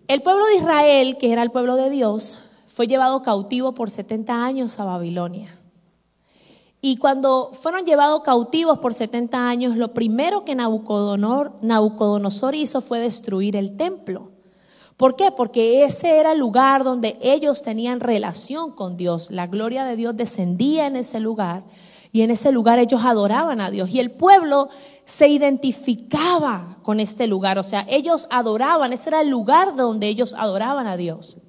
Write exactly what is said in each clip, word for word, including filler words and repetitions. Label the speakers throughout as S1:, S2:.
S1: El pueblo de Israel, que era el pueblo de Dios, fue llevado cautivo por setenta años a Babilonia. Y cuando fueron llevados cautivos por setenta años, lo primero que Nabucodonosor, Nabucodonosor hizo fue destruir el templo. ¿Por qué? Porque ese era el lugar donde ellos tenían relación con Dios. La gloria de Dios descendía en ese lugar y en ese lugar ellos adoraban a Dios. Y el pueblo se identificaba con este lugar, o sea, ellos adoraban, ese era el lugar donde ellos adoraban a Dios.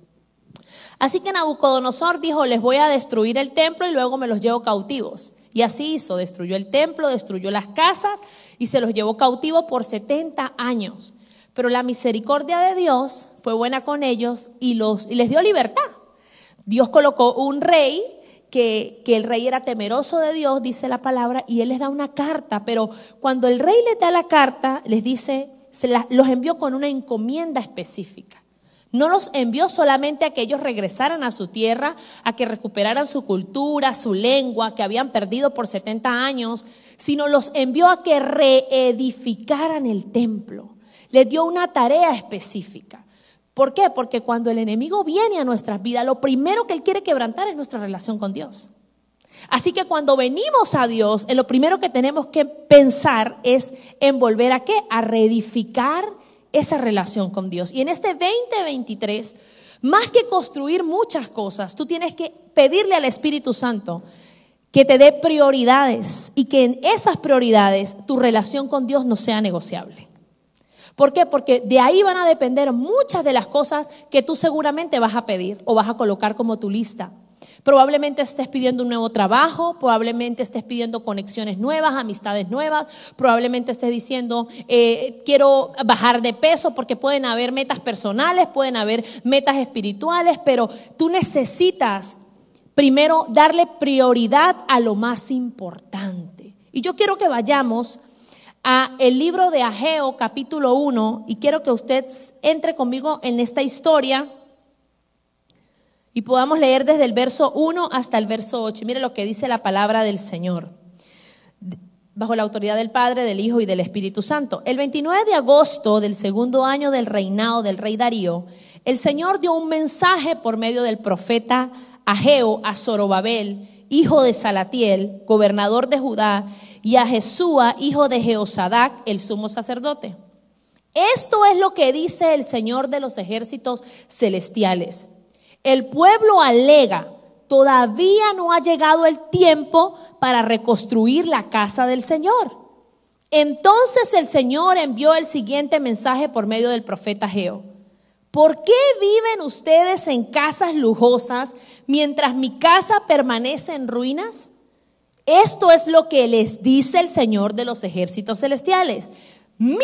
S1: Así que Nabucodonosor dijo, les voy a destruir el templo y luego me los llevo cautivos. Y así hizo, destruyó el templo, destruyó las casas y se los llevó cautivos por setenta años. Pero la misericordia de Dios fue buena con ellos y, los, y les dio libertad. Dios colocó un rey, que, que el rey era temeroso de Dios, dice la palabra, y él les da una carta. Pero cuando el rey les da la carta, les dice, se la, los envió con una encomienda específica. No los envió solamente a que ellos regresaran a su tierra, a que recuperaran su cultura, su lengua, que habían perdido por setenta años, sino los envió a que reedificaran el templo. Les dio una tarea específica. ¿Por qué? Porque cuando el enemigo viene a nuestras vidas, lo primero que él quiere quebrantar es nuestra relación con Dios. Así que cuando venimos a Dios, lo primero que tenemos que pensar es en volver a ¿qué? A reedificar esa relación con Dios. Y en este veinte veintitrés, más que construir muchas cosas, tú tienes que pedirle al Espíritu Santo que te dé prioridades y que en esas prioridades tu relación con Dios no sea negociable. ¿Por qué? Porque de ahí van a depender muchas de las cosas que tú seguramente vas a pedir o vas a colocar como tu lista. Probablemente estés pidiendo un nuevo trabajo, probablemente estés pidiendo conexiones nuevas, amistades nuevas, probablemente estés diciendo eh, quiero bajar de peso, porque pueden haber metas personales, pueden haber metas espirituales, pero tú necesitas primero darle prioridad a lo más importante. Y yo quiero que vayamos a el libro de Ageo capítulo uno y quiero que usted entre conmigo en esta historia y podamos leer desde el verso uno hasta el verso ocho. Mire lo que dice la palabra del Señor. Bajo la autoridad del Padre, del Hijo y del Espíritu Santo. El veintinueve de agosto del segundo año del reinado del rey Darío, el Señor dio un mensaje por medio del profeta Ageo a Zorobabel, hijo de Salatiel, gobernador de Judá, y a Jesúa, hijo de Jehosadac, el sumo sacerdote. Esto es lo que dice el Señor de los ejércitos celestiales. El pueblo alega, todavía no ha llegado el tiempo para reconstruir la casa del Señor. Entonces el Señor envió el siguiente mensaje por medio del profeta Ageo. ¿Por qué viven ustedes en casas lujosas mientras mi casa permanece en ruinas? Esto es lo que les dice el Señor de los ejércitos celestiales. Miren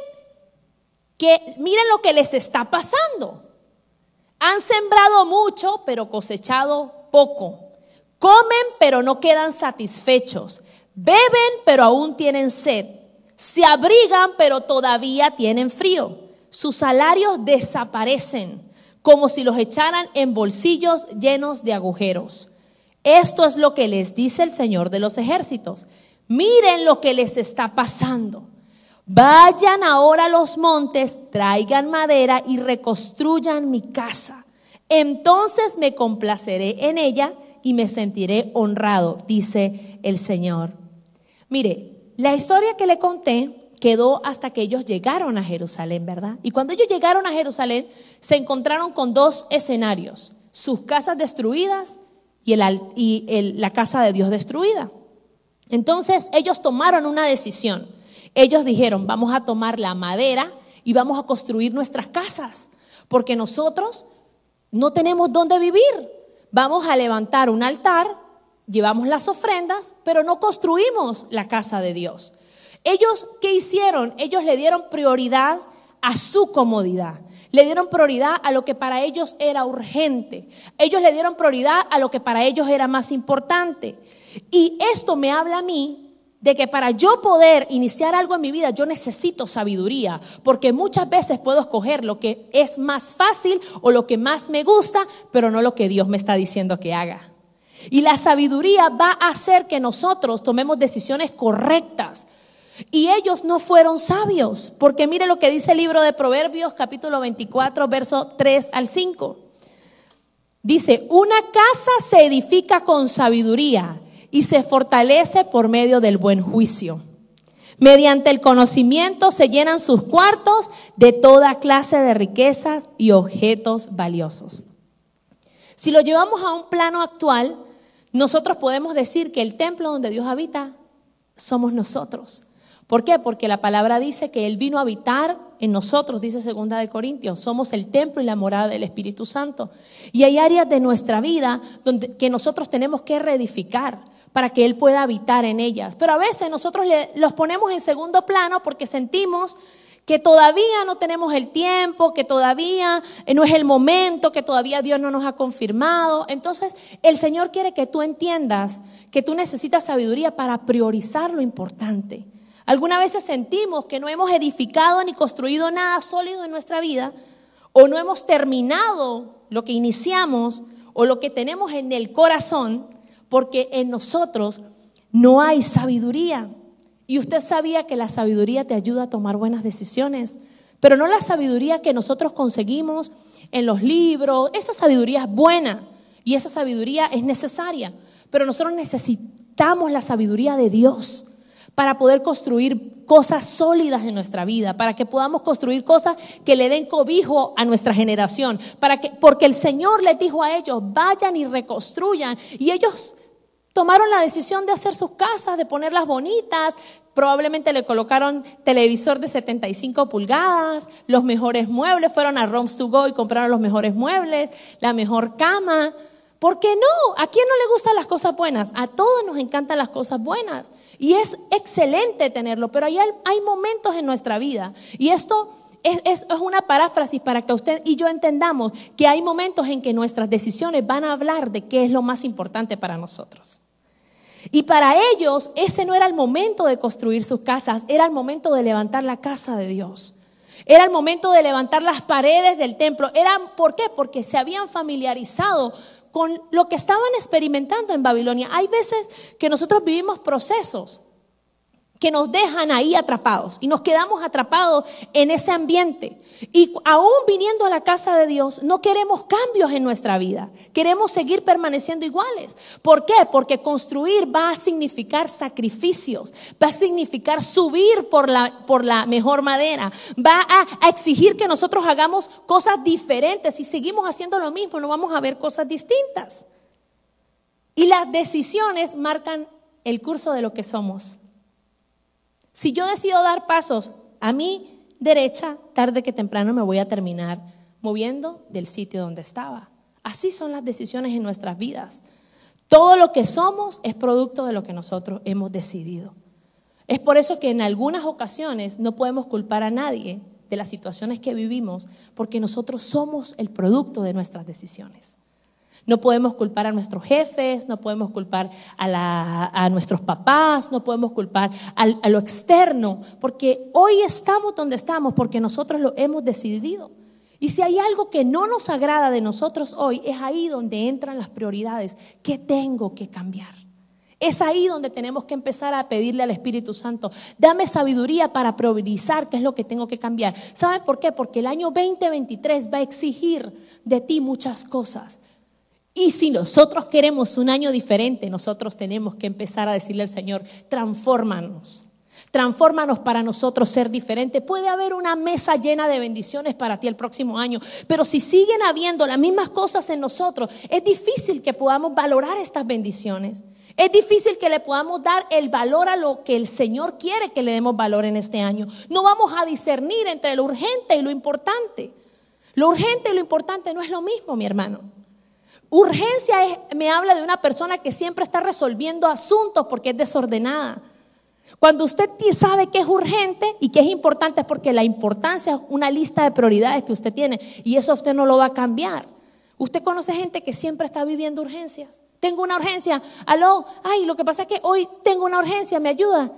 S1: que, miren lo que les está pasando. Han sembrado mucho, pero cosechado poco. Comen, pero no quedan satisfechos. Beben, pero aún tienen sed. Se abrigan, pero todavía tienen frío. Sus salarios desaparecen, como si los echaran en bolsillos llenos de agujeros. Esto es lo que les dice el Señor de los ejércitos. Miren lo que les está pasando. Vayan ahora a los montes, traigan madera y reconstruyan mi casa. Entonces me complaceré en ella y me sentiré honrado, dice el Señor. Mire, la historia que le conté quedó hasta que ellos llegaron a Jerusalén, ¿verdad? Y cuando ellos llegaron a Jerusalén, se encontraron con dos escenarios: sus casas destruidas y, el, y el, la casa de Dios destruida. Entonces ellos tomaron una decisión. Ellos dijeron, vamos a tomar la madera y vamos a construir nuestras casas, porque nosotros no tenemos dónde vivir. Vamos a levantar un altar, llevamos las ofrendas, pero no construimos la casa de Dios. Ellos, ¿qué hicieron? Ellos le dieron prioridad a su comodidad. Le dieron prioridad a lo que para ellos era urgente. Ellos le dieron prioridad a lo que para ellos era más importante. Y esto me habla a mí de que para yo poder iniciar algo en mi vida, yo necesito sabiduría, porque muchas veces puedo escoger lo que es más fácil o lo que más me gusta, pero no lo que Dios me está diciendo que haga. Y la sabiduría va a hacer que nosotros tomemos decisiones correctas. Y ellos no fueron sabios, porque mire lo que dice el libro de Proverbios, capítulo veinticuatro, verso tres al cinco. Dice, una casa se edifica con sabiduría y se fortalece por medio del buen juicio. Mediante el conocimiento se llenan sus cuartos de toda clase de riquezas y objetos valiosos. Si lo llevamos a un plano actual, nosotros podemos decir que el templo donde Dios habita somos nosotros. ¿Por qué? Porque la palabra dice que Él vino a habitar en nosotros, dice segunda de Corintios. Somos el templo y la morada del Espíritu Santo. Y hay áreas de nuestra vida donde, que nosotros tenemos que reedificar para que Él pueda habitar en ellas. Pero a veces nosotros le, los ponemos en segundo plano porque sentimos que todavía no tenemos el tiempo, que todavía no es el momento, que todavía Dios no nos ha confirmado. Entonces el Señor quiere que tú entiendas que tú necesitas sabiduría para priorizar lo importante. Algunas veces sentimos que no hemos edificado ni construido nada sólido en nuestra vida, o no hemos terminado lo que iniciamos o lo que tenemos en el corazón, porque en nosotros no hay sabiduría. Y usted sabía que la sabiduría te ayuda a tomar buenas decisiones, pero no la sabiduría que nosotros conseguimos en los libros. Esa sabiduría es buena y esa sabiduría es necesaria, pero nosotros necesitamos la sabiduría de Dios para poder construir cosas sólidas en nuestra vida, para que podamos construir cosas que le den cobijo a nuestra generación, para que, porque el Señor les dijo a ellos, vayan y reconstruyan, y ellos tomaron la decisión de hacer sus casas, de ponerlas bonitas. Probablemente le colocaron televisor de setenta y cinco pulgadas, los mejores muebles, fueron a Rooms to Go y compraron los mejores muebles, la mejor cama. ¿Por qué no? ¿A quién no le gustan las cosas buenas? A todos nos encantan las cosas buenas y es excelente tenerlo, pero hay, hay momentos en nuestra vida, y esto es, es, es una paráfrasis para que usted y yo entendamos que hay momentos en que nuestras decisiones van a hablar de qué es lo más importante para nosotros. Y para ellos ese no era el momento de construir sus casas, era el momento de levantar la casa de Dios. Era el momento de levantar las paredes del templo. Era, ¿por qué? Porque se habían familiarizado con lo que estaban experimentando en Babilonia. Hay veces que nosotros vivimos procesos que nos dejan ahí atrapados y nos quedamos atrapados en ese ambiente. Y aún viniendo a la casa de Dios, no queremos cambios en nuestra vida. Queremos seguir permaneciendo iguales. ¿Por qué? Porque construir va a significar sacrificios, va a significar subir por la, por la mejor madera, va a, a exigir que nosotros hagamos cosas diferentes. Si seguimos haciendo lo mismo, no vamos a ver cosas distintas. Y las decisiones marcan el curso de lo que somos. Si yo decido dar pasos a mi derecha, tarde que temprano me voy a terminar moviendo del sitio donde estaba. Así son las decisiones en nuestras vidas. Todo lo que somos es producto de lo que nosotros hemos decidido. Es por eso que en algunas ocasiones no podemos culpar a nadie de las situaciones que vivimos, porque nosotros somos el producto de nuestras decisiones. No podemos culpar a nuestros jefes, no podemos culpar a, la, a nuestros papás, no podemos culpar a, a lo externo, porque hoy estamos donde estamos porque nosotros lo hemos decidido. Y si hay algo que no nos agrada de nosotros hoy, es ahí donde entran las prioridades. ¿Qué tengo que cambiar? Es ahí donde tenemos que empezar a pedirle al Espíritu Santo, dame sabiduría para priorizar qué es lo que tengo que cambiar. ¿Saben por qué? Porque el año veinte veintitrés va a exigir de ti muchas cosas. Y si nosotros queremos un año diferente, nosotros tenemos que empezar a decirle al Señor, transfórmanos, transfórmanos para nosotros ser diferentes. Puede haber una mesa llena de bendiciones para ti el próximo año, pero si siguen habiendo las mismas cosas en nosotros, es difícil que podamos valorar estas bendiciones. Es difícil que le podamos dar el valor a lo que el Señor quiere que le demos valor en este año. No vamos a discernir entre lo urgente y lo importante. Lo urgente y lo importante no es lo mismo, mi hermano. Urgencia es, me habla de una persona que siempre está resolviendo asuntos porque es desordenada. Cuando usted sabe que es urgente y que es importante, es porque la importancia es una lista de prioridades que usted tiene y eso usted no lo va a cambiar. Usted conoce gente que siempre está viviendo urgencias. Tengo una urgencia, aló, ay, lo que pasa es que hoy tengo una urgencia, ¿me ayuda?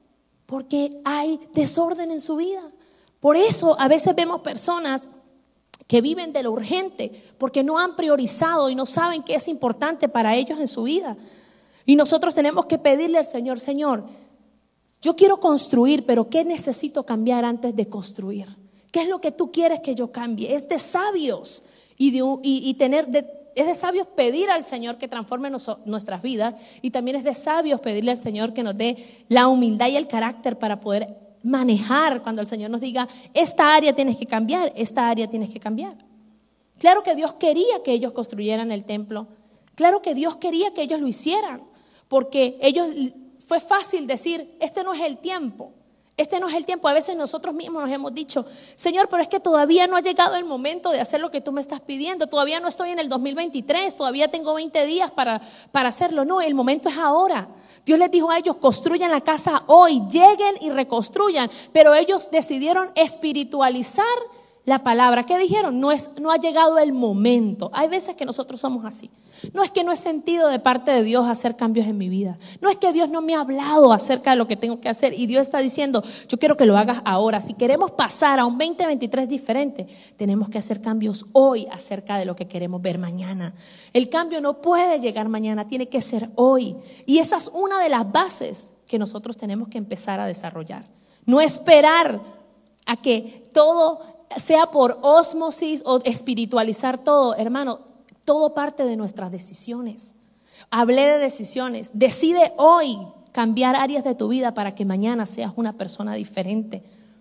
S1: Porque hay desorden en su vida. Por eso a veces vemos personas que viven de lo urgente porque no han priorizado y no saben qué es importante para ellos en su vida. Y nosotros tenemos que pedirle al Señor, Señor, Yo quiero construir, pero ¿qué necesito cambiar antes de construir? ¿Qué es lo que tú quieres que yo cambie? Es de sabios y, de, y, y tener de, es de sabios pedir al Señor que transforme nos, nuestras vidas, y también es de sabios pedirle al Señor que nos dé la humildad y el carácter para poder manejar cuando el Señor nos diga: esta área tienes que cambiar, esta área tienes que cambiar. Claro que Dios quería que ellos construyeran el templo. Claro que Dios quería que ellos lo hicieran, porque ellos, fue fácil decir: este no es el tiempo. Este no es el tiempo. A veces nosotros mismos nos hemos dicho: Señor, pero es que todavía no ha llegado el momento de hacer lo que tú me estás pidiendo. Todavía no estoy en el dos mil veintitrés, todavía tengo veinte días para, para hacerlo. No, el momento es ahora. Dios les dijo a ellos: construyan la casa hoy, lleguen y reconstruyan. Pero ellos decidieron espiritualizar la palabra. ¿Qué dijeron? No, es, no ha llegado el momento. Hay veces que nosotros somos así. No es que no he sentido de parte de Dios hacer cambios en mi vida. No es que Dios no me ha hablado acerca de lo que tengo que hacer, y Dios está diciendo: yo quiero que lo hagas ahora. Si queremos pasar a un veinte veintitrés diferente, tenemos que hacer cambios hoy acerca de lo que queremos ver mañana. El cambio no puede llegar mañana, tiene que ser hoy. Y esa es una de las bases que nosotros tenemos que empezar a desarrollar. No esperar a que todo sea por ósmosis o espiritualizar todo. Hermano, todo parte de nuestras decisiones. Hablé de decisiones. Decide hoy cambiar áreas de tu vida para que mañana seas una persona diferente.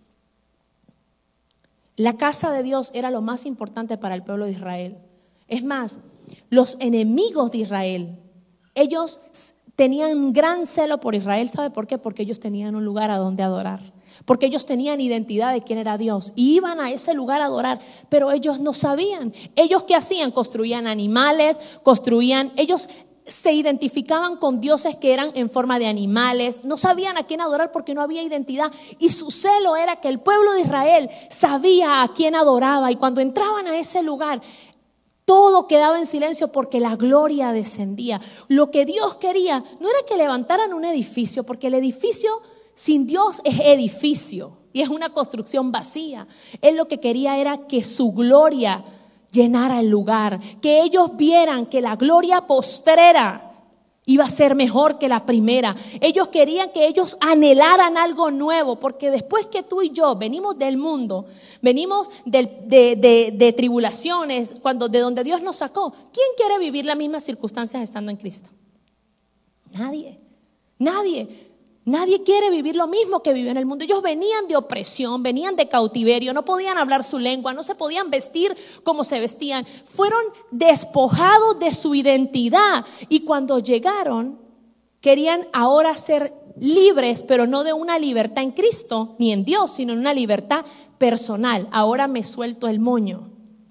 S1: La casa de Dios era lo más importante para el pueblo de Israel. Es más, los enemigos de Israel, ellos tenían gran celo por Israel. ¿Sabe por qué? Porque ellos tenían un lugar a donde adorar. Porque ellos tenían identidad de quién era Dios y iban a ese lugar a adorar, pero ellos no sabían. ¿Ellos qué hacían? Construían animales, construían, ellos se identificaban con dioses que eran en forma de animales, no sabían a quién adorar porque no había identidad, y su celo era que el pueblo de Israel sabía a quién adoraba, y cuando entraban a ese lugar todo quedaba en silencio porque la gloria descendía. Lo que Dios quería no era que levantaran un edificio, porque el edificio sin Dios es edificio y es una construcción vacía. Él lo que quería era que su gloria llenara el lugar, que ellos vieran que la gloria postrera iba a ser mejor que la primera. Ellos querían que ellos anhelaran algo nuevo, porque después que tú y yo venimos del mundo, venimos de, de, de, de tribulaciones, cuando, de donde Dios nos sacó, ¿quién quiere vivir las mismas circunstancias estando en Cristo? Nadie, nadie. Nadie quiere vivir lo mismo que vivió en el mundo. Ellos venían de opresión, venían de cautiverio, no podían hablar su lengua, no se podían vestir como se vestían. Fueron despojados de su identidad, y cuando llegaron querían ahora ser libres, pero no de una libertad en Cristo ni en Dios, sino en una libertad personal. Ahora me suelto el moño.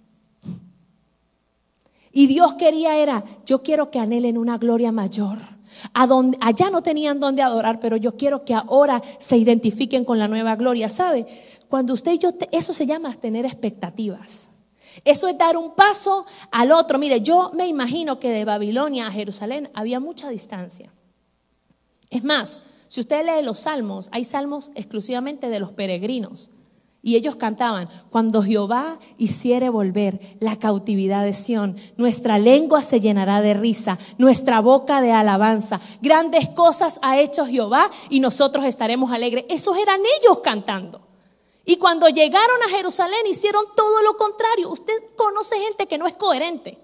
S1: Y Dios quería era: yo quiero que anhelen una gloria mayor. A donde, allá no tenían donde adorar, pero yo quiero que ahora se identifiquen con la nueva gloria. ¿Sabe? Cuando usted y yo, te, eso se llama tener expectativas. Eso es dar un paso al otro. Mire, yo me imagino que de Babilonia a Jerusalén había mucha distancia. Es más, si usted lee los salmos, hay salmos exclusivamente de los peregrinos. Y ellos cantaban: cuando Jehová hiciere volver la cautividad de Sión, nuestra lengua se llenará de risa, nuestra boca de alabanza. Grandes cosas ha hecho Jehová y nosotros estaremos alegres. Esos eran ellos cantando. Y cuando llegaron a Jerusalén hicieron todo lo contrario. Usted conoce gente que no es coherente.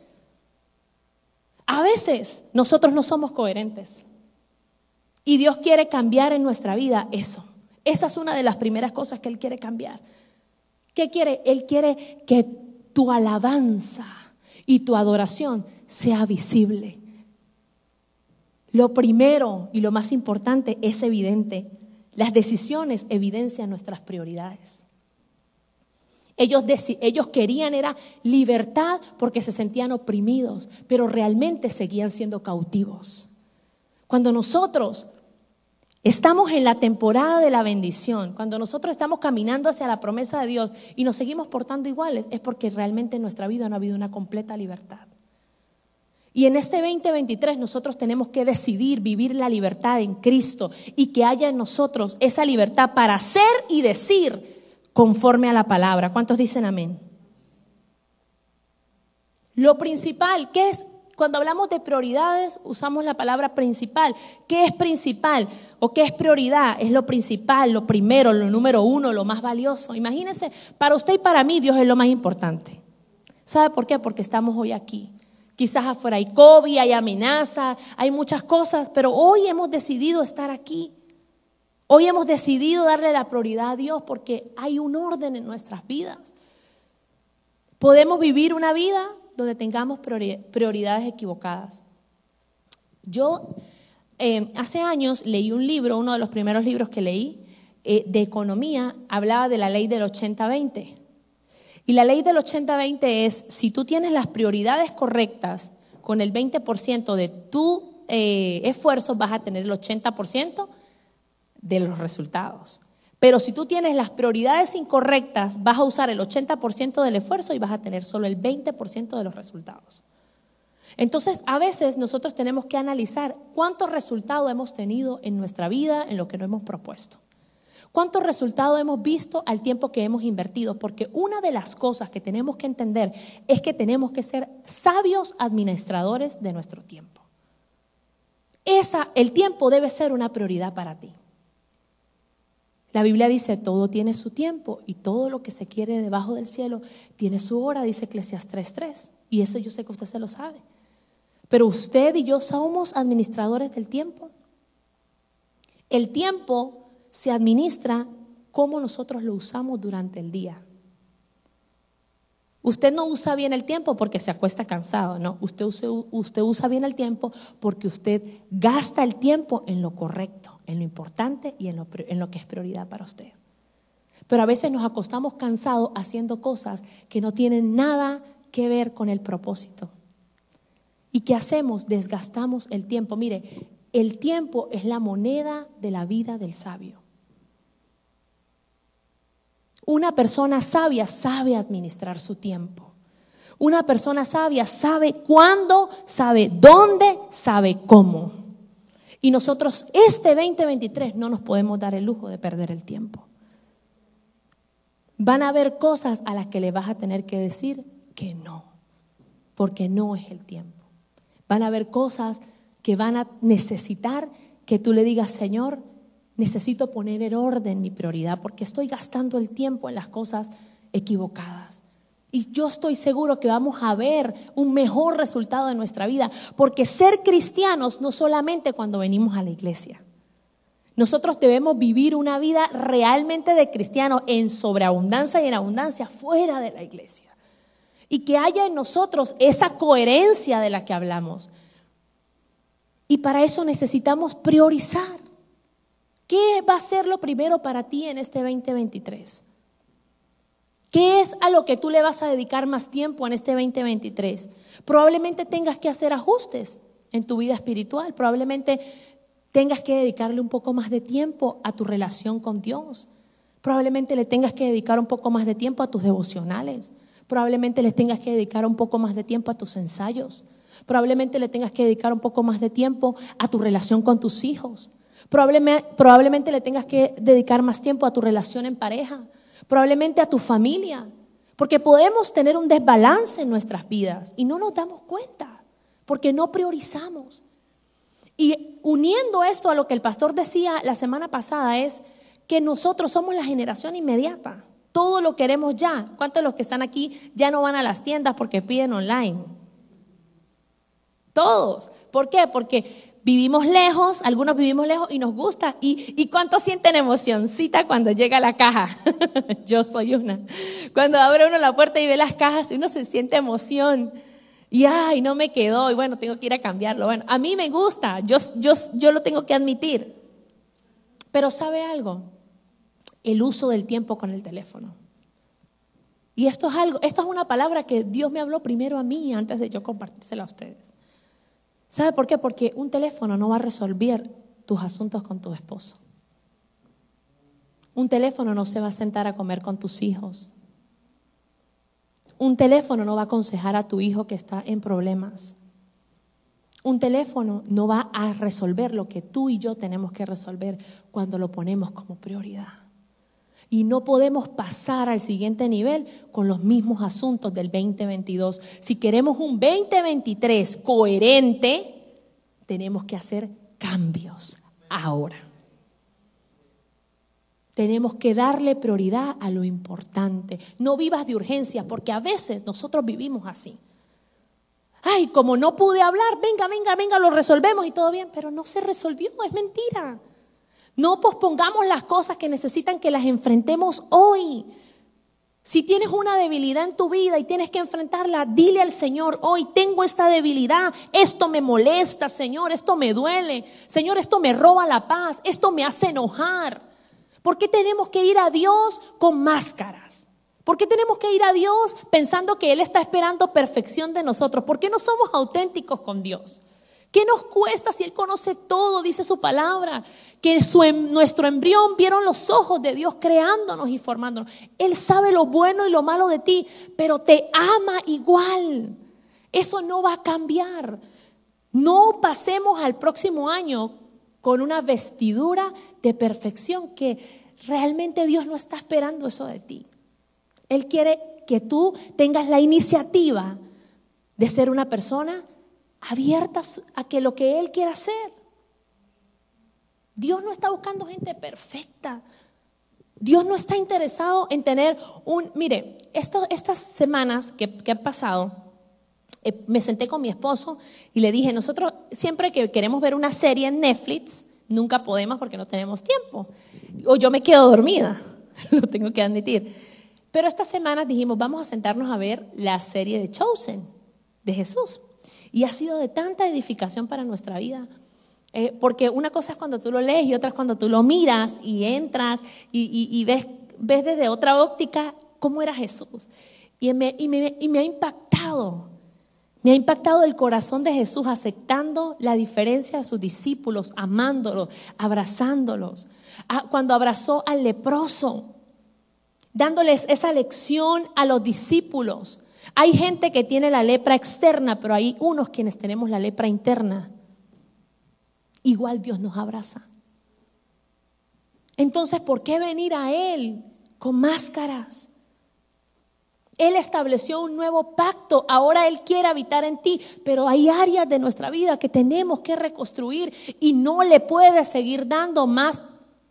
S1: A veces nosotros no somos coherentes. Y Dios quiere cambiar en nuestra vida eso. Esa es una de las primeras cosas que Él quiere cambiar. ¿Qué quiere? Él quiere que tu alabanza y tu adoración sea visible. Lo primero y lo más importante es evidente. Las decisiones evidencian nuestras prioridades. Ellos, ellos querían era libertad porque se sentían oprimidos, pero realmente seguían siendo cautivos. Cuando nosotros estamos en la temporada de la bendición, cuando nosotros estamos caminando hacia la promesa de Dios y nos seguimos portando iguales, es porque realmente en nuestra vida no ha habido una completa libertad. Y en este veinte veintitrés nosotros tenemos que decidir vivir la libertad en Cristo, y que haya en nosotros esa libertad para hacer y decir conforme a la palabra. ¿Cuántos dicen amén? Lo principal, ¿qué es? Cuando hablamos de prioridades, usamos la palabra principal. ¿Qué es principal o qué es prioridad? Es lo principal, lo primero, lo número uno, lo más valioso. Imagínense, para usted y para mí Dios es lo más importante. ¿Sabe por qué? Porque estamos hoy aquí. Quizás afuera hay COVID, hay amenaza, hay muchas cosas, pero hoy hemos decidido estar aquí. Hoy hemos decidido darle la prioridad a Dios porque hay un orden en nuestras vidas. Podemos vivir una vida donde tengamos prioridades equivocadas. Yo eh, hace años leí un libro, uno de los primeros libros que leí eh, de economía, hablaba de la ley del ochenta veinte. Y la ley del ochenta veinte es, si tú tienes las prioridades correctas con el veinte por ciento de tu eh, esfuerzo, vas a tener el ochenta por ciento de los resultados. Pero si tú tienes las prioridades incorrectas, vas a usar el ochenta por ciento del esfuerzo y vas a tener solo el veinte por ciento de los resultados. Entonces, a veces nosotros tenemos que analizar cuántos resultados hemos tenido en nuestra vida, en lo que nos hemos propuesto. ¿Cuántos resultados hemos visto al tiempo que hemos invertido? Porque una de las cosas que tenemos que entender es que tenemos que ser sabios administradores de nuestro tiempo. Esa, el tiempo debe ser una prioridad para ti. La Biblia dice, todo tiene su tiempo y todo lo que se quiere debajo del cielo tiene su hora, dice Eclesiastés tres tres. Y eso yo sé que usted se lo sabe. Pero usted y yo somos administradores del tiempo. El tiempo se administra como nosotros lo usamos durante el día. Usted no usa bien el tiempo porque se acuesta cansado, no. Usted usa, usted usa bien el tiempo porque usted gasta el tiempo en lo correcto, en lo importante y en lo, en lo que es prioridad para usted. Pero a veces nos acostamos cansados haciendo cosas que no tienen nada que ver con el propósito. ¿Y qué hacemos? Desgastamos el tiempo. Mire, el tiempo es la moneda de la vida del sabio. Una persona sabia sabe administrar su tiempo. Una persona sabia sabe cuándo, sabe dónde, sabe cómo. Y nosotros este veinte veintitrés no nos podemos dar el lujo de perder el tiempo. Van a haber cosas a las que le vas a tener que decir que no, porque no es el tiempo. Van a haber cosas que van a necesitar que tú le digas, Señor, necesito poner en orden mi prioridad porque estoy gastando el tiempo en las cosas equivocadas. Y yo estoy seguro que vamos a ver un mejor resultado de nuestra vida, porque ser cristianos no solamente cuando venimos a la iglesia. Nosotros debemos vivir una vida realmente de cristianos en sobreabundancia y en abundancia fuera de la iglesia. Y que haya en nosotros esa coherencia de la que hablamos. Y para eso necesitamos priorizar. ¿Qué va a ser lo primero para ti en este veinte veintitrés? ¿Qué es a lo que tú le vas a dedicar más tiempo en este veinte veintitrés? Probablemente tengas que hacer ajustes en tu vida espiritual. Probablemente tengas que dedicarle un poco más de tiempo a tu relación con Dios. Probablemente le tengas que dedicar un poco más de tiempo a tus devocionales. Probablemente le tengas que dedicar un poco más de tiempo a tus ensayos. Probablemente le tengas que dedicar un poco más de tiempo a tu relación con tus hijos. Probablemente, probablemente le tengas que dedicar más tiempo a tu relación en pareja. Probablemente a tu familia. Porque podemos tener un desbalance en nuestras vidas y no nos damos cuenta porque no priorizamos. Y uniendo esto a lo que el pastor decía la semana pasada es que nosotros somos la generación inmediata. Todo lo queremos ya. ¿Cuántos de los que están aquí ya no van a las tiendas porque piden online? Todos. ¿Por qué? Porque vivimos lejos, algunos vivimos lejos y nos gusta. ¿Y, y cuántos sienten emocioncita cuando llega la caja? Yo soy una. Cuando abre uno la puerta y ve las cajas, uno se siente emoción. Y ay, no me quedó, y bueno, tengo que ir a cambiarlo. Bueno, a mí me gusta, yo, yo, yo lo tengo que admitir. Pero ¿sabe algo? El uso del tiempo con el teléfono. Y esto es algo, esto es una palabra que Dios me habló primero a mí antes de yo compartírsela a ustedes. ¿Sabe por qué? Porque un teléfono no va a resolver tus asuntos con tu esposo. Un teléfono no se va a sentar a comer con tus hijos. Un teléfono no va a aconsejar a tu hijo que está en problemas. Un teléfono no va a resolver lo que tú y yo tenemos que resolver cuando lo ponemos como prioridad. Y no podemos pasar al siguiente nivel con los mismos asuntos del veinte veintidós. Si queremos un veinte veintitrés coherente, tenemos que hacer cambios ahora. Tenemos que darle prioridad a lo importante. No vivas de urgencia, porque a veces nosotros vivimos así. Ay, como no pude hablar, venga, venga, venga, lo resolvemos y todo bien, pero no se resolvió, es mentira. No pospongamos las cosas que necesitan que las enfrentemos hoy. Si tienes una debilidad en tu vida y tienes que enfrentarla, dile al Señor hoy: tengo esta debilidad, esto me molesta, Señor, esto me duele, Señor, esto me roba la paz, esto me hace enojar. ¿Por qué tenemos que ir a Dios con máscaras? ¿Por qué tenemos que ir a Dios pensando que Él está esperando perfección de nosotros? ¿Por qué no somos auténticos con Dios? ¿Qué nos cuesta si Él conoce todo? Dice su palabra, que su, nuestro embrión vieron los ojos de Dios creándonos y formándonos. Él sabe lo bueno y lo malo de ti, pero te ama igual. Eso no va a cambiar. No pasemos al próximo año con una vestidura de perfección, que realmente Dios no está esperando eso de ti. Él quiere que tú tengas la iniciativa de ser una persona abierta a que lo que Él quiera hacer. Dios no está buscando gente perfecta. Dios no está interesado en tener un... Mire, esto, estas semanas que, que han pasado, eh, me senté con mi esposo y le dije: nosotros siempre que queremos ver una serie en Netflix, nunca podemos porque no tenemos tiempo. O yo me quedo dormida, lo tengo que admitir. Pero estas semanas dijimos: vamos a sentarnos a ver la serie de Chosen, de Jesús. Y ha sido de tanta edificación para nuestra vida. Eh, porque una cosa es cuando tú lo lees y otra es cuando tú lo miras y entras y, y, y ves, ves desde otra óptica cómo era Jesús. Y me, y, me, y me ha impactado. Me ha impactado el corazón de Jesús aceptando la diferencia de sus discípulos, amándolos, abrazándolos. Cuando abrazó al leproso, dándoles esa lección a los discípulos. Hay gente que tiene la lepra externa, pero hay unos quienes tenemos la lepra interna. Igual Dios nos abraza. Entonces, ¿por qué venir a Él con máscaras? Él estableció un nuevo pacto. Ahora Él quiere habitar en ti, pero hay áreas de nuestra vida que tenemos que reconstruir y no le puedes seguir dando más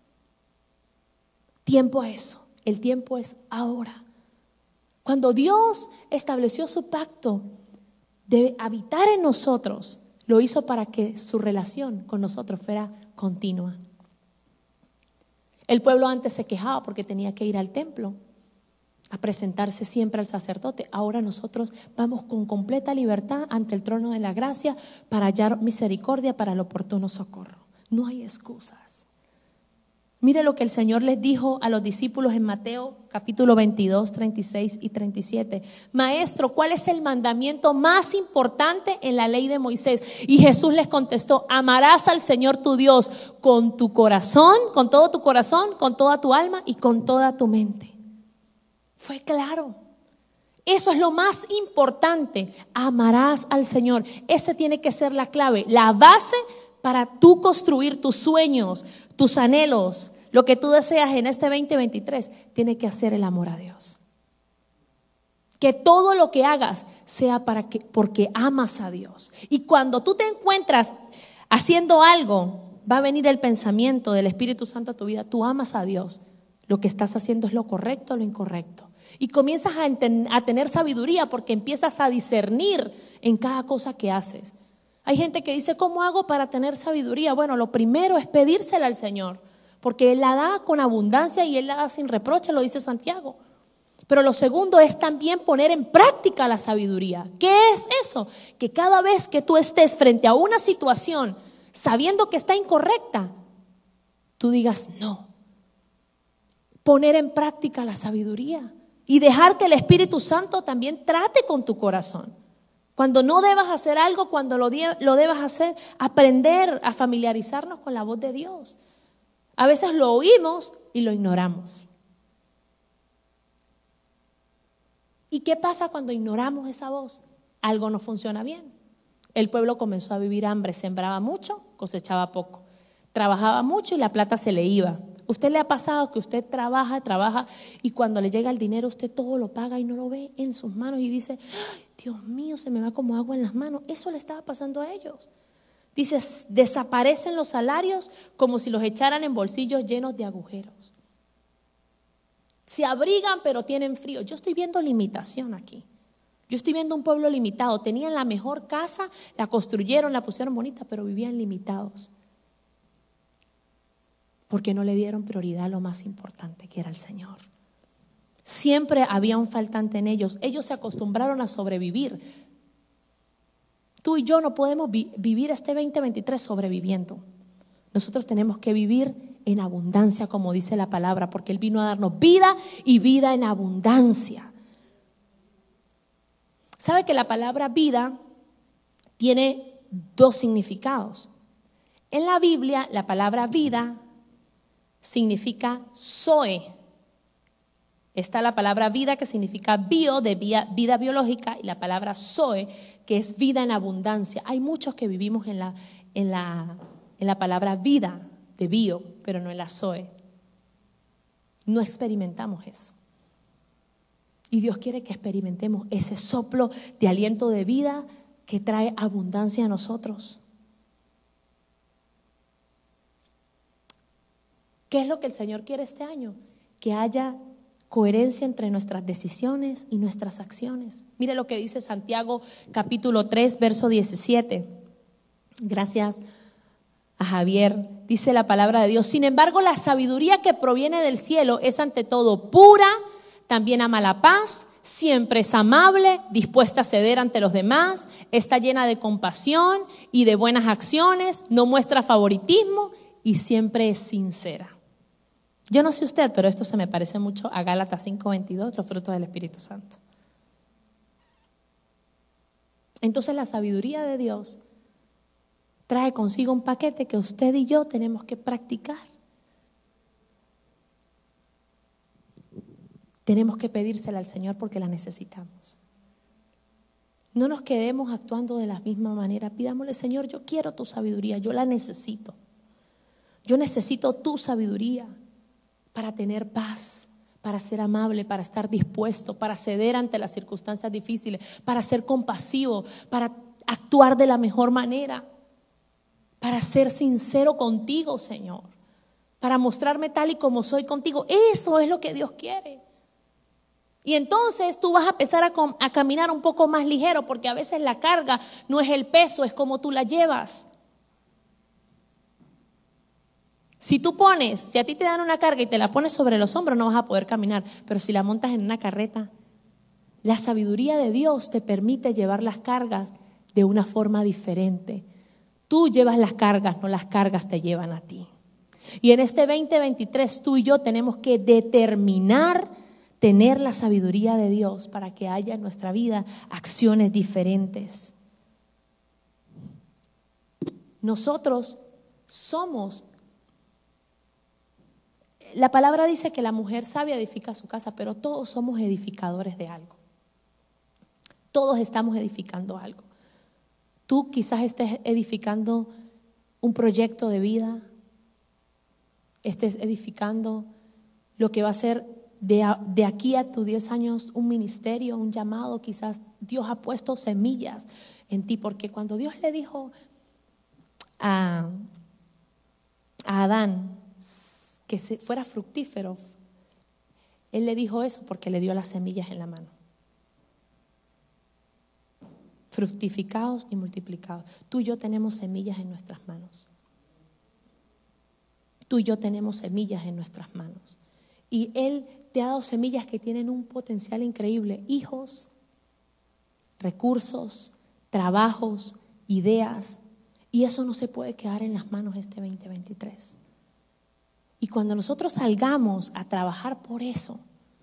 S1: tiempo a eso. El tiempo es ahora. Cuando Dios estableció su pacto de habitar en nosotros, lo hizo para que su relación con nosotros fuera continua. El pueblo antes se quejaba porque tenía que ir al templo a presentarse siempre al sacerdote. Ahora nosotros vamos con completa libertad ante el trono de la gracia para hallar misericordia para el oportuno socorro. No hay excusas. Mire lo que el Señor les dijo a los discípulos en Mateo capítulo veintidós, treinta y seis y treinta y siete. Maestro, ¿cuál es el mandamiento más importante en la ley de Moisés? Y Jesús les contestó: amarás al Señor tu Dios con tu corazón, con todo tu corazón, con toda tu alma y con toda tu mente. Fue claro. Eso es lo más importante. Amarás al Señor. Ese tiene que ser la clave, la base para tú construir tus sueños, tus anhelos, lo que tú deseas en este veinte veintitrés. Tiene que hacer el amor a Dios. Que todo lo que hagas sea para que, porque amas a Dios. Y cuando tú te encuentras haciendo algo, va a venir el pensamiento del Espíritu Santo a tu vida. Tú amas a Dios. Lo que estás haciendo es lo correcto o lo incorrecto. Y comienzas a, enten- a tener sabiduría porque empiezas a discernir en cada cosa que haces. Hay gente que dice: ¿cómo hago para tener sabiduría? Bueno, lo primero es pedírsela al Señor, porque Él la da con abundancia y Él la da sin reproche, lo dice Santiago. Pero lo segundo es también poner en práctica la sabiduría. ¿Qué es eso? Que cada vez que tú estés frente a una situación sabiendo que está incorrecta, tú digas no. Poner en práctica la sabiduría y dejar que el Espíritu Santo también trate con tu corazón. Cuando no debas hacer algo, cuando lo, de, lo debas hacer, aprender a familiarizarnos con la voz de Dios. A veces lo oímos y lo ignoramos. ¿Y qué pasa cuando ignoramos esa voz? Algo no funciona bien. El pueblo comenzó a vivir hambre, sembraba mucho, cosechaba poco. Trabajaba mucho y la plata se le iba. ¿Usted le ha pasado que usted trabaja, trabaja y cuando le llega el dinero usted todo lo paga y no lo ve en sus manos y dice, ¡ay, Dios mío, se me va como agua en las manos! Eso le estaba pasando a ellos. Dice, desaparecen los salarios como si los echaran en bolsillos llenos de agujeros. Se abrigan pero tienen frío. Yo estoy viendo limitación aquí. Yo estoy viendo un pueblo limitado. Tenían la mejor casa, la construyeron, la pusieron bonita, pero vivían limitados. Porque no le dieron prioridad a lo más importante, que era el Señor. Siempre había un faltante en ellos. Ellos se acostumbraron a sobrevivir. Tú y yo no podemos vi- vivir este veinte veintitrés sobreviviendo. Nosotros tenemos que vivir en abundancia, como dice la palabra, porque Él vino a darnos vida y vida en abundancia. ¿Sabe que la palabra vida tiene dos significados? En la Biblia, la palabra vida significa zoe. Está la palabra vida, que significa bio, de vida, vida biológica, y la palabra zoe, que es vida en abundancia. Hay muchos que vivimos en la, en la, en la palabra vida de bio, pero no en la zoe. No experimentamos eso. Y Dios quiere que experimentemos ese soplo de aliento de vida que trae abundancia a nosotros. ¿Qué es lo que el Señor quiere este año? Que haya coherencia entre nuestras decisiones y nuestras acciones. Mire lo que dice Santiago capítulo tres, verso diecisiete. Gracias a Javier. Dice la palabra de Dios: sin embargo, la sabiduría que proviene del cielo es ante todo pura, también ama la paz, siempre es amable, dispuesta a ceder ante los demás, está llena de compasión y de buenas acciones, no muestra favoritismo y siempre es sincera. Yo no sé usted, pero esto se me parece mucho a Gálatas cinco veintidós, los frutos del Espíritu Santo. Entonces la sabiduría de Dios trae consigo un paquete que usted y yo tenemos que practicar. Tenemos que pedírsela al Señor porque la necesitamos. No nos quedemos actuando de la misma manera. Pidámosle: Señor, yo quiero tu sabiduría, yo la necesito. Yo necesito tu sabiduría para tener paz, para ser amable, para estar dispuesto, para ceder ante las circunstancias difíciles, para ser compasivo, para actuar de la mejor manera, para ser sincero contigo, Señor, para mostrarme tal y como soy contigo. Eso es lo que Dios quiere. Y entonces tú vas a empezar a, a caminar un poco más ligero, porque a veces la carga no es el peso, es como tú la llevas. Si tú pones, si a ti te dan una carga y te la pones sobre los hombros, no vas a poder caminar. Pero si la montas en una carreta, la sabiduría de Dios te permite llevar las cargas de una forma diferente. Tú llevas las cargas, no las cargas te llevan a ti. Y en este veinte veintitrés tú y yo tenemos que determinar tener la sabiduría de Dios para que haya en nuestra vida acciones diferentes. Nosotros somos, la palabra dice que la mujer sabia edifica su casa, pero todos somos edificadores de algo. Todos estamos edificando algo. Tú quizás estés edificando un proyecto de vida, estés edificando lo que va a ser de, a, de aquí a tus diez años un ministerio, un llamado. Quizás Dios ha puesto semillas en ti, porque cuando Dios le dijo a, a Adán que se fuera fructífero, Él le dijo eso porque le dio las semillas en la mano. Fructificados y multiplicados. Tú y yo tenemos semillas en nuestras manos. Tú y yo tenemos semillas en nuestras manos. Y Él te ha dado semillas que tienen un potencial increíble. Hijos, recursos, trabajos, ideas. Y eso no se puede quedar en las manos este veinte veintitrés. Y cuando nosotros salgamos a trabajar por eso,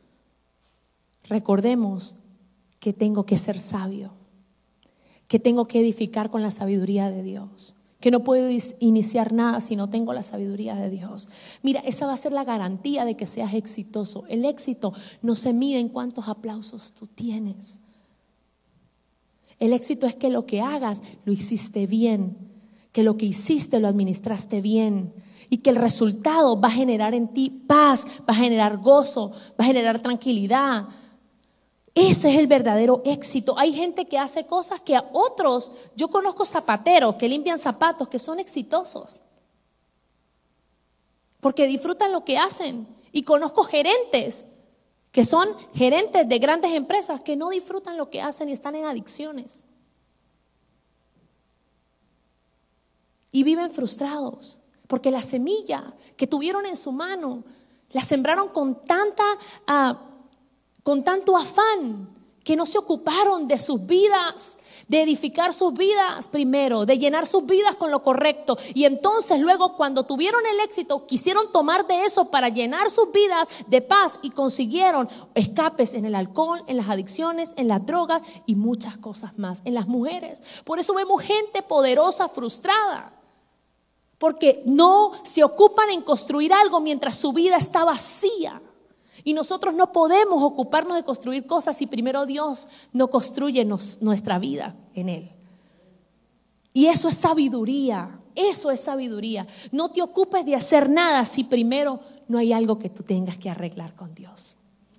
S1: recordemos que tengo que ser sabio, que tengo que edificar con la sabiduría de Dios, que no puedo iniciar nada si no tengo la sabiduría de Dios. Mira, esa va a ser la garantía de que seas exitoso. El éxito no se mide en cuántos aplausos tú tienes. El éxito es que lo que hagas lo hiciste bien, que lo que hiciste lo administraste bien. y que el resultado va a generar en ti paz, va a generar gozo, va a generar tranquilidad. Ese es el verdadero éxito. Hay gente que hace cosas que a otros, yo conozco zapateros que limpian zapatos que son exitosos porque disfrutan lo que hacen, y conozco gerentes que son gerentes de grandes empresas que no disfrutan lo que hacen y están en adicciones y viven frustrados porque la semilla que tuvieron en su mano la sembraron con tanta uh, con tanto afán que no se ocuparon de sus vidas, de edificar sus vidas primero, de llenar sus vidas con lo correcto. Y entonces luego, cuando tuvieron el éxito, quisieron tomar de eso para llenar sus vidas de paz y consiguieron escapes en el alcohol, en las adicciones, en las drogas y muchas cosas más, en las mujeres. Por eso vemos gente poderosa frustrada, porque no se ocupan en construir algo mientras su vida está vacía. Y nosotros no podemos ocuparnos de construir cosas si primero Dios no construye nos, nuestra vida en Él. Y eso es sabiduría, eso es sabiduría. No te ocupes de hacer nada si primero no hay algo que tú tengas que arreglar con Dios.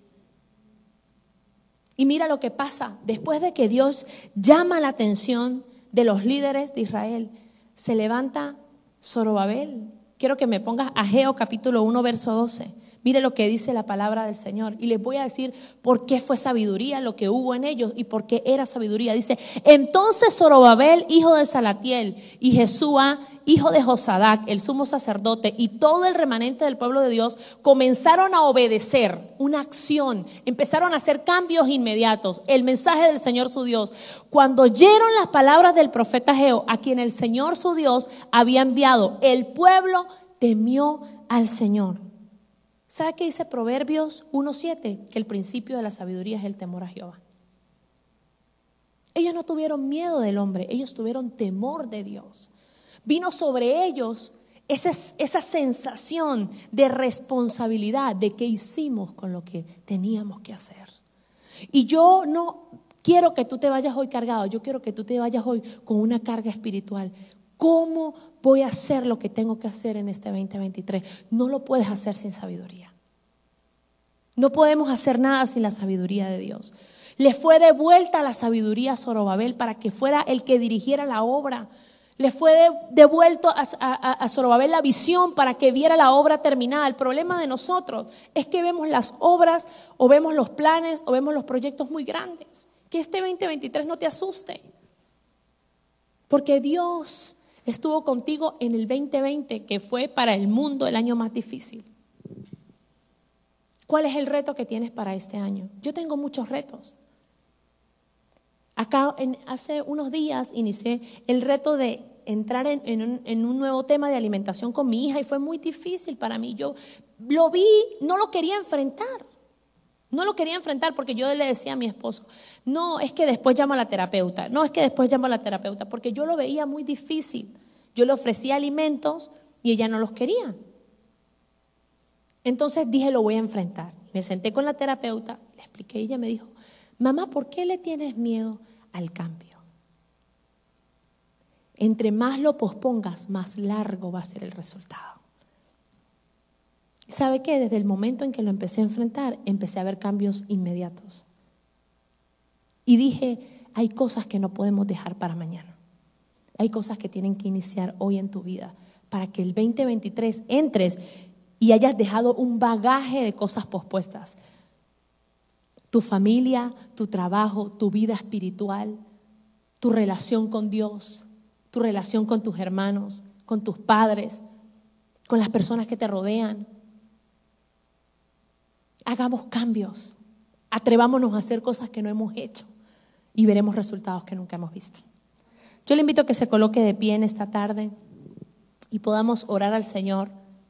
S1: Y mira lo que pasa, después de que Dios llama la atención de los líderes de Israel, se levanta Zorobabel. Quiero que me pongas Ageo capítulo uno verso doce. Mire lo que dice la palabra del Señor. Y les voy a decir por qué fue sabiduría lo que hubo en ellos y por qué era sabiduría. Dice: entonces Zorobabel, hijo de Salatiel, y Jesúa, hijo de Josadac, el sumo sacerdote, y todo el remanente del pueblo de Dios comenzaron a obedecer una acción. Empezaron a hacer cambios inmediatos. El mensaje del Señor su Dios. Cuando oyeron las palabras del profeta Ageo, a quien el Señor su Dios había enviado, el pueblo temió al Señor. ¿Sabe qué dice Proverbios uno siete? Que el principio de la sabiduría es el temor a Jehová. Ellos no tuvieron miedo del hombre, ellos tuvieron temor de Dios. Vino sobre ellos esa, esa sensación de responsabilidad de qué hicimos con lo que teníamos que hacer. Y yo no quiero que tú te vayas hoy cargado, yo quiero que tú te vayas hoy con una carga espiritual. ¿Cómo voy a hacer lo que tengo que hacer en este veinte veintitrés? No lo puedes hacer sin sabiduría. No podemos hacer nada sin la sabiduría de Dios. Le fue devuelta la sabiduría a Zorobabel para que fuera el que dirigiera la obra. Le fue de, devuelto a, a, a Zorobabel la visión para que viera la obra terminada. El problema de nosotros es que vemos las obras o vemos los planes o vemos los proyectos muy grandes. Que este veinte veintitrés no te asuste, porque Dios estuvo contigo en el veinte veinte, que fue para el mundo el año más difícil. ¿Cuál es el reto que tienes para este año? Yo tengo muchos retos. Acá en, hace unos días inicié el reto de entrar en, en, un, en un nuevo tema de alimentación con mi hija y fue muy difícil para mí. Yo lo vi, no lo quería enfrentar. No lo quería enfrentar porque yo le decía a mi esposo: no, es que después llamo a la terapeuta, no, es que después llamo a la terapeuta, porque yo lo veía muy difícil. Yo le ofrecía alimentos y ella no los quería. Entonces dije: lo voy a enfrentar. Me senté con la terapeuta, le expliqué y ella me dijo: mamá, ¿por qué le tienes miedo al cambio? Entre más lo pospongas, más largo va a ser el resultado. ¿Sabe qué? Desde el momento en que lo empecé a enfrentar, empecé a ver cambios inmediatos. Y dije: hay cosas que no podemos dejar para mañana. Hay cosas que tienen que iniciar hoy en tu vida para que el veinte veintitrés entres y hayas dejado un bagaje de cosas pospuestas. Tu familia, tu trabajo, tu vida espiritual, tu relación con Dios, tu relación con tus hermanos, con tus padres, con las personas que te rodean. Hagamos cambios, atrevámonos a hacer cosas que no hemos hecho y veremos resultados que nunca hemos visto. Yo le invito a que se coloque de pie en esta tarde y podamos orar al Señor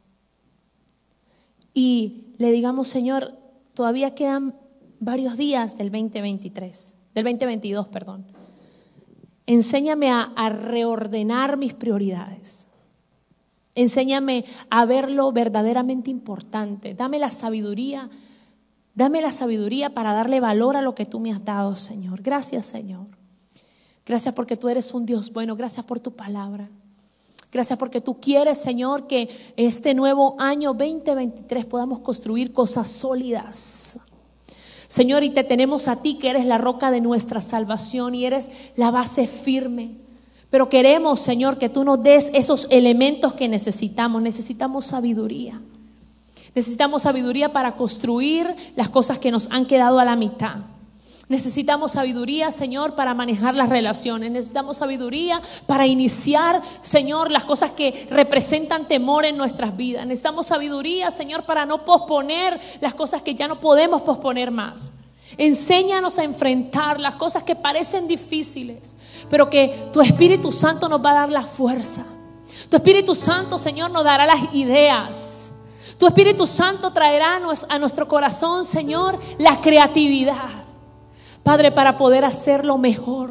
S1: y le digamos: Señor, todavía quedan varios días del veinte veintitrés, del veinte veintidós, perdón. Enséñame a, a reordenar mis prioridades. Enséñame a ver lo verdaderamente importante. Dame la sabiduría, dame la sabiduría para darle valor a lo que tú me has dado, Señor. Gracias, Señor. Gracias porque tú eres un Dios bueno. Gracias por tu palabra. Gracias porque tú quieres, Señor, que este nuevo año veinte veintitrés podamos construir cosas sólidas. Señor, y te tenemos a ti que eres la roca de nuestra salvación y eres la base firme. Pero queremos, Señor, que tú nos des esos elementos que necesitamos. Necesitamos sabiduría. Necesitamos sabiduría para construir las cosas que nos han quedado a la mitad. Necesitamos sabiduría, Señor, para manejar las relaciones. Necesitamos sabiduría para iniciar, Señor, las cosas que representan temor en nuestras vidas. Necesitamos sabiduría, Señor, para no posponer las cosas que ya no podemos posponer más. Enséñanos a enfrentar las cosas que parecen difíciles, pero que tu Espíritu Santo nos va a dar la fuerza. Tu Espíritu Santo, Señor, nos dará las ideas. Tu Espíritu Santo traerá a nuestro corazón, Señor, la creatividad. Padre, para poder hacerlo mejor.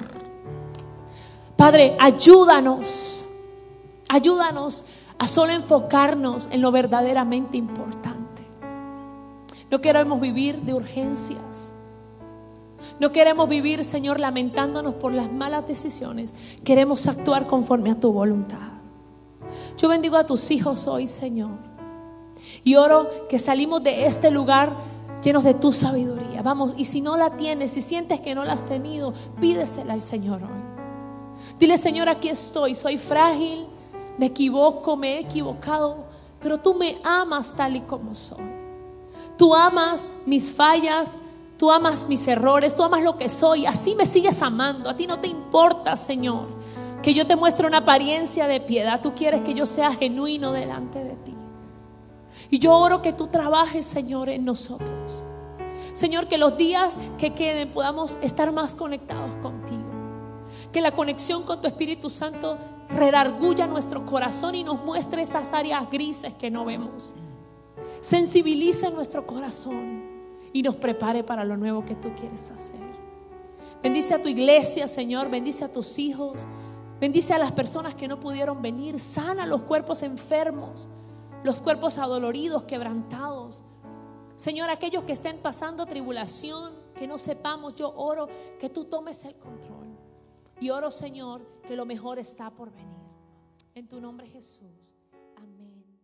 S1: Padre, ayúdanos. Ayúdanos a solo enfocarnos en lo verdaderamente importante. No queremos vivir de urgencias. No queremos vivir, Señor, lamentándonos por las malas decisiones. Queremos actuar conforme a tu voluntad. Yo bendigo a tus hijos hoy, Señor. Y oro que salimos de este lugar llenos de tu sabiduría. Vamos, y si no la tienes, si sientes que no la has tenido, pídesela al Señor hoy. Dile: Señor, aquí estoy, soy frágil, me equivoco, me he equivocado, pero tú me amas tal y como soy. Tú amas mis fallas, tú amas mis errores, tú amas lo que soy, así me sigues amando. A ti no te importa, Señor, que yo te muestre una apariencia de piedad. Tú quieres que yo sea genuino delante de ti. Y yo oro que tú trabajes, Señor, en nosotros. Señor, que los días que queden podamos estar más conectados contigo. Que la conexión con tu Espíritu Santo redarguya nuestro corazón y nos muestre esas áreas grises que no vemos. Sensibilice nuestro corazón y nos prepare para lo nuevo que tú quieres hacer. Bendice a tu iglesia, Señor. Bendice a tus hijos. Bendice a las personas que no pudieron venir. Sana los cuerpos enfermos, los cuerpos adoloridos, quebrantados. Señor, aquellos que estén pasando tribulación, que no sepamos, yo oro que tú tomes el control. Y oro, Señor, que lo mejor está por venir. En tu nombre, Jesús. Amén.